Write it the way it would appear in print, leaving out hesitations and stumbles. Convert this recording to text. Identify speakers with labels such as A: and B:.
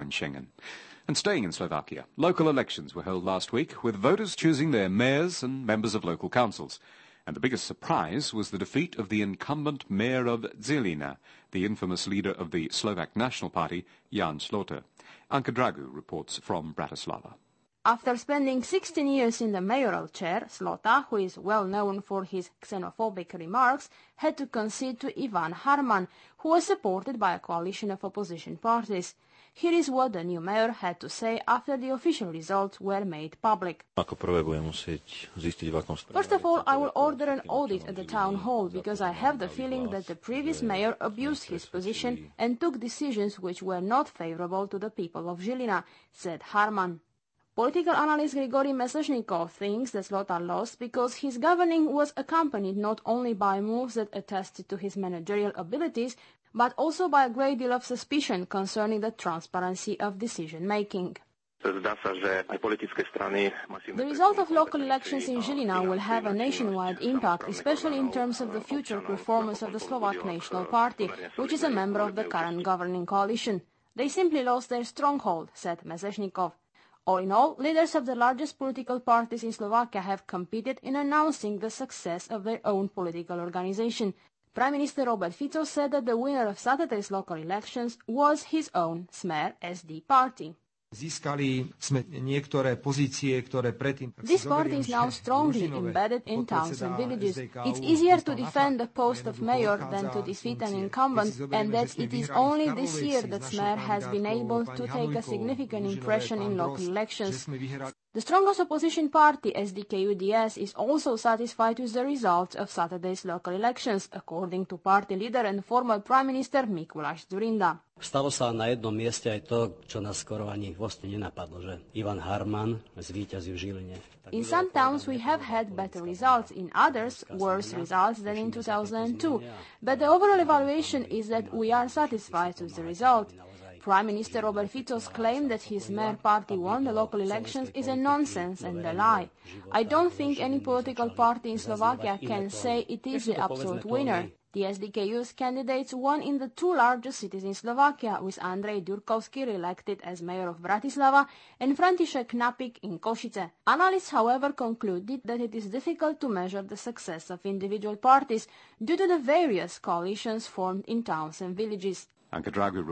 A: in Schengen. And staying in Slovakia, local elections were held last week, with voters choosing their mayors and members of local councils. And the biggest surprise was the defeat of the incumbent mayor of Žilina, the infamous leader of the Slovak National Party, Jan Slota. Anka Dragu reports from Bratislava.
B: After spending 16 years in the mayoral chair, Slota, who is well known for his xenophobic remarks, had to concede to Ivan Harman, who was supported by a coalition of opposition parties. Here is what the new mayor had to say after the official results were made public. First of all, I will order an audit at the town hall because I have the feeling that the previous mayor abused his position and took decisions which were not favorable to the people of Žilina, said Harman. Political analyst Grigory Mesezhnikov thinks that Slota lost because his governing was accompanied not only by moves that attested to his managerial abilities, but also by a great deal of suspicion concerning the transparency of decision-making. The result of local elections in Žilina will have a nationwide impact, especially in terms of the future performance of the Slovak National Party, which is a member of the current governing coalition. They simply lost their stronghold, said Mesezhnikov. All in all, leaders of the largest political parties in Slovakia have competed in announcing the success of their own political organization. Prime Minister Robert Fico said that the winner of Saturday's local elections was his own Smer SD party. This party is now strongly embedded in towns and villages. It's easier to defend the post of mayor than to defeat an incumbent, and that it is only this year that Smer has been able to take a significant impression in local elections. The strongest opposition party, SDK-UDS, is also satisfied with the results of Saturday's local elections, according to party leader and former Prime Minister Mikuláš Dzurinda.
C: Stalo sa na jednom mieste aj to, čo nás skoro ani v Osne nenapadlo, že Ivan Harman zvíťazí v Žiline.
B: In some towns we have had better results, in others worse results than in 2002. But the overall evaluation is that we are satisfied with the result. Prime Minister Robert Fico's claim that his Smer party won the local elections is a nonsense and a lie. I don't think any political party in Slovakia can say it is the absolute winner. The SDK-U's candidates won in the two largest cities in Slovakia, with Andrej Ďurkovský re-elected as mayor of Bratislava and František Knapík in Košice. Analysts, however, concluded that it is difficult to measure the success of individual parties due to the various coalitions formed in towns and villages.
A: Anka Dragu